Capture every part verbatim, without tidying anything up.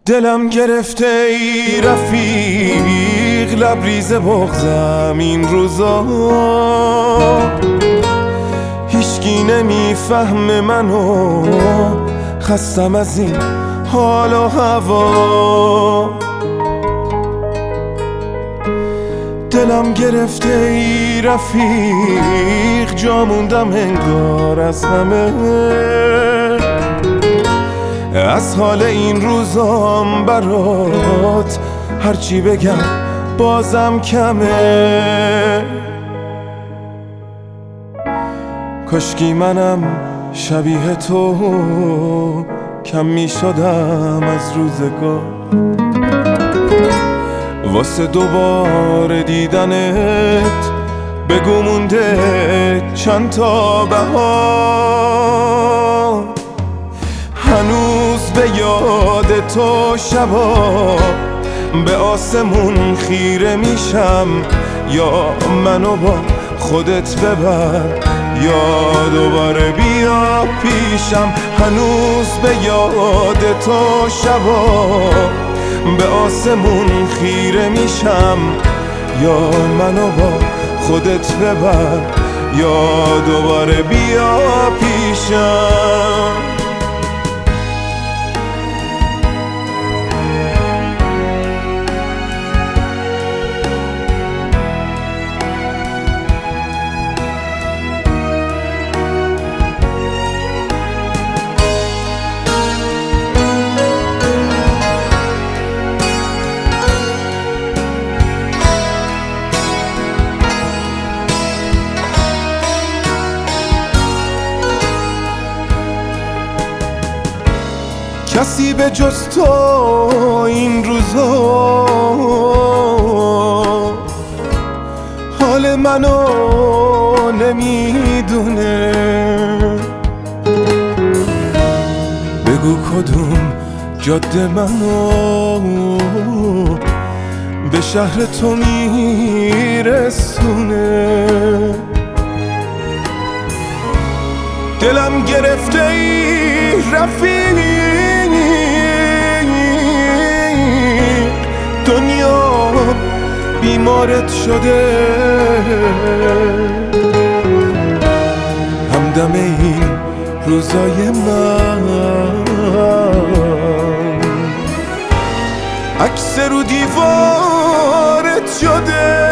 دلم گرفته ای رفیق، لبریز بغضم این روزا، هیچکی نمیفهمه منو، خستم از این حال و هوا. دلم گرفته ای رفیق، جا موندم انگار از همه، از حال این روزام برات هرچی بگم بازم کمه. کاشکی منم شبیه تو کم می شدم از روزگار، واسه دوباره دیدنت بگو مونده چند تا بهار. هنوز به یاد تو شبا به آسمون خیره میشم، یا منو با خودت ببر یا دوباره بیا پیشم. هنوز به یاد تو شبا به آسمون خیره میشم، یا منو با خودت ببر یا دوباره بیا پیشم. کسی به جز تو این روزا حال منو نمیدونه. بگو کدوم جاده منو به شهر تو میرسونه. دلم گرفته ای رفیق، دنیا بیمارت شده، همدم این روزای من عکس رو دیوارت شده.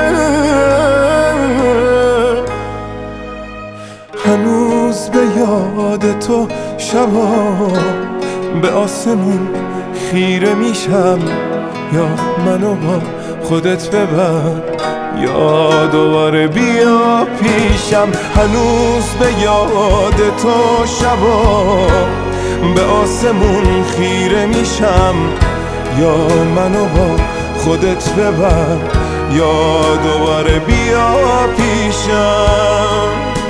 هنوز به یاد تو شبا به آسمون خیره میشم، یا منو با خودت ببر یا دوباره بیا پیشم. هنوز به یاد تو شبا به آسمون خیره میشم، یا منو با خودت ببر یا دوباره بیا پیشم.